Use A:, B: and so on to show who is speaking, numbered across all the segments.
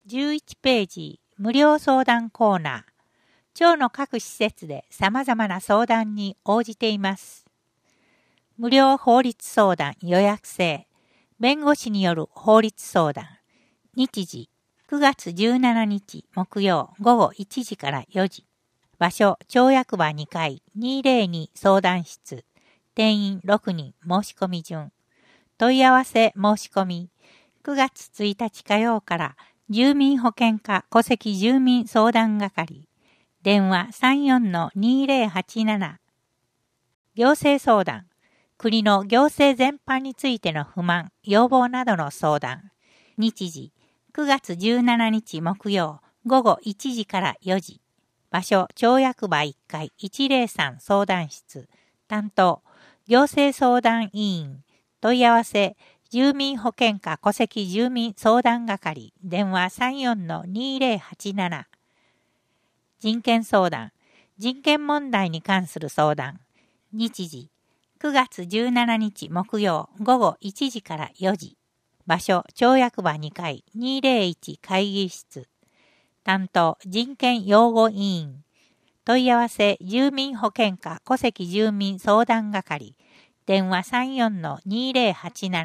A: 11ページ無料相談コーナー。町の各施設で様々な相談に応じています。無料法律相談予約制。弁護士による法律相談。日時9月17日木曜午後1時から4時。場所町役場2階202相談室。定員6人申し込み順。問い合わせ申し込み。9月1日火曜から住民保険課戸籍住民相談係。電話 34-2087。行政相談。国の行政全般についての不満、要望などの相談。日時9月17日木曜午後1時から4時。場所町役場1階103相談室。担当行政相談委員。問い合わせ住民保険課戸籍住民相談係。電話 34-2087。人権相談。人権問題に関する相談。日時9月17日木曜午後1時から4時。場所町役場2階201会議室。担当人権擁護委員。問い合わせ住民保険課戸籍住民相談係。電話 34-2087。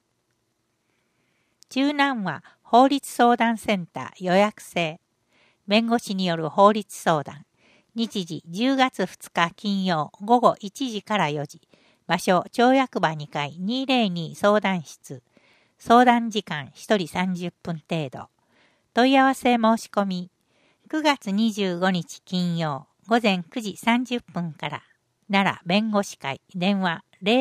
A: 中南和法律相談センター予約制。弁護士による法律相談。日時10月2日金曜午後1時から4時。場所町役場2階202相談室。相談時間1人30分程度。問い合わせ申し込み。9月25日金曜午前9時30分から。奈良弁護士会電話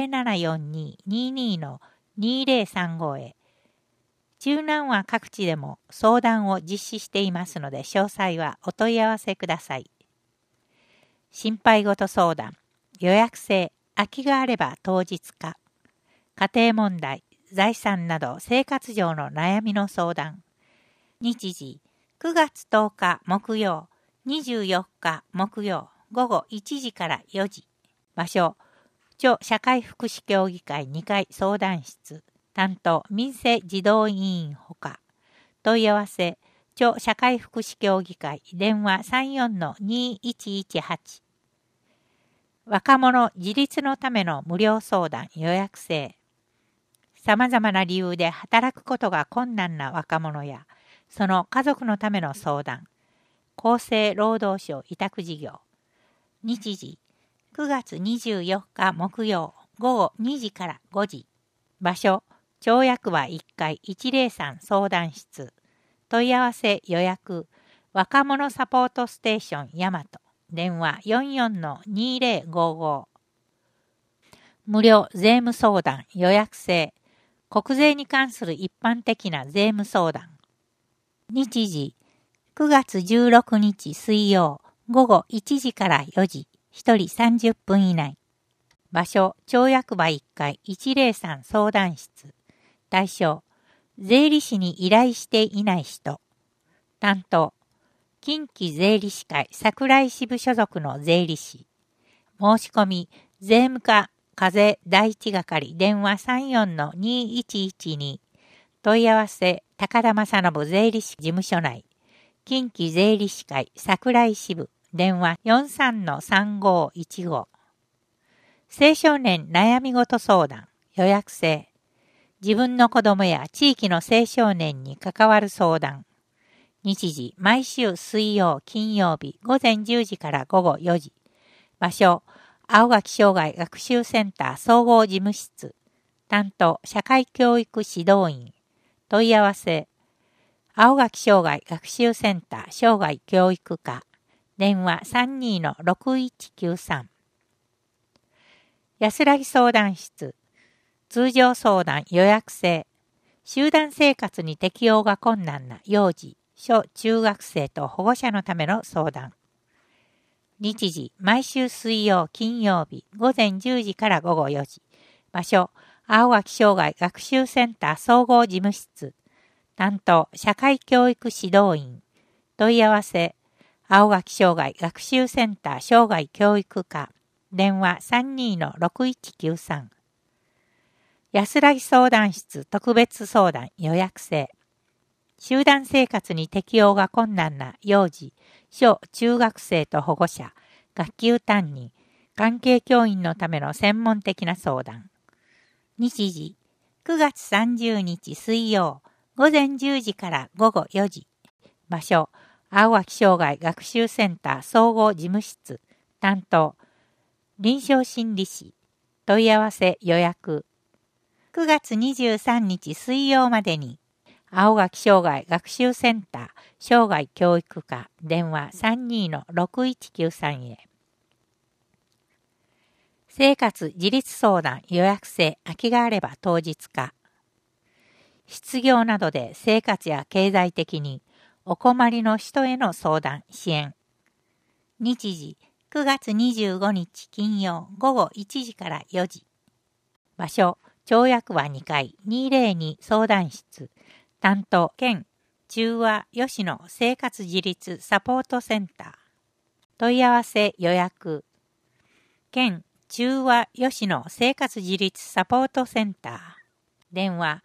A: 0742-22-2035 へ。中南は各地でも相談を実施していますので詳細はお問い合わせください。心配事相談。予約制。空きがあれば当日か。家庭問題、財産など生活上の悩みの相談。日時9月10日木曜、24日木曜午後1時から4時。場所町社会福祉協議会2階相談室。担当民生児童委員ほか。問い合わせ町社会福祉協議会電話 34-2118。若者自立のための無料相談予約制。様々な理由で働くことが困難な若者や、その家族のための相談。厚生労働省委託事業。日時9月24日木曜午後2時から5時。場所町役場1階103相談室。問い合わせ予約若者サポートステーション大和。電話 44-2055。無料税務相談予約制。国税に関する一般的な税務相談。日時9月16日水曜午後1時から4時。1人30分以内。場所町役場1階103相談室。対象税理士に依頼していない人。担当近畿税理士会桜井支部所属の税理士。申し込み、税務課課税第一係電話 34-2112。問い合わせ、高田正信税理士事務所内。近畿税理士会桜井支部電話 43-3515。青少年悩み事相談予約制。自分の子供や地域の青少年に関わる相談。日時、毎週水曜、金曜日、午前10時から午後4時。場所、青垣障害学習センター総合事務室。担当、社会教育指導員。問い合わせ、青垣障害学習センター障害教育課。電話 32-6193。安らぎ相談室。通常相談予約制。集団生活に適応が困難な幼児。小中学生と保護者のための相談。日時、毎週水曜、金曜日、午前10時から午後4時。場所、青垣障害学習センター総合事務室。担当、社会教育指導員。問い合わせ、青垣障害学習センター障害教育課。電話 32-6193。安らぎ相談室特別相談予約制。 集団生活に適応が困難な幼児、小中学生と保護者、学級担任、関係教員のための専門的な相談。日時、9月30日水曜、午前10時から午後4時。場所、青脇障害学習センター総合事務室。担当、臨床心理士。問い合わせ予約。9月23日水曜までに、青垣障害学習センター障害教育課電話 32-6193 へ。生活自立相談予約制空きがあれば当日か。失業などで生活や経済的にお困りの人への相談支援。日時9月25日金曜午後1時から4時。場所町役場2階202相談室。担当県中和吉野生活自立サポートセンター。問い合わせ予約。県中和吉野生活自立サポートセンター。電話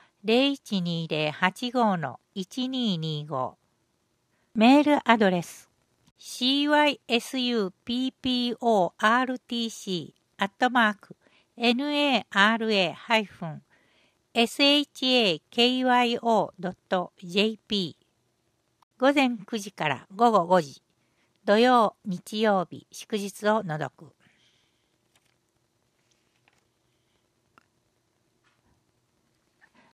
A: 0120-85-1225。メールアドレス cysupportc@nara-shakyo.jp。 午前9時から午後5時。土曜、日曜日、祝日を除く。